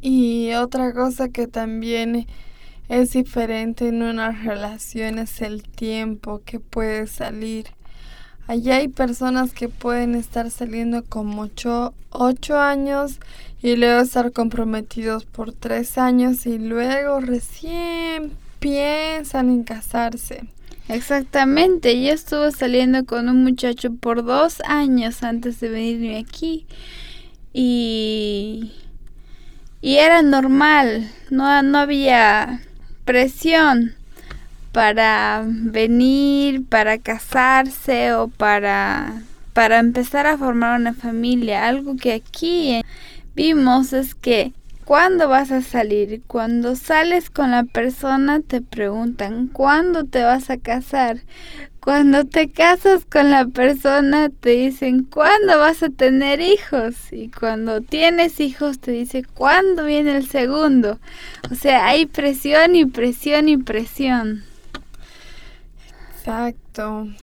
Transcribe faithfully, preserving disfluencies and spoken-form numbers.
Y otra cosa que también es diferente en una relación es el tiempo que puede salir. Allá hay personas que pueden estar saliendo como ocho, ocho años y luego estar comprometidos por tres años y luego recién piensan en casarse. Exactamente, yo estuve saliendo con un muchacho por dos años antes de venirme aquí y, y era normal, no, no había presión para venir, para casarse o para, para empezar a formar una familia. Algo que aquí vimos es que ¿cuándo vas a salir? Cuando sales con la persona te preguntan ¿cuándo te vas a casar? Cuando te casas con la persona te dicen ¿cuándo vas a tener hijos? Y cuando tienes hijos te dice ¿cuándo viene el segundo? O sea, hay presión y presión y presión. Exacto.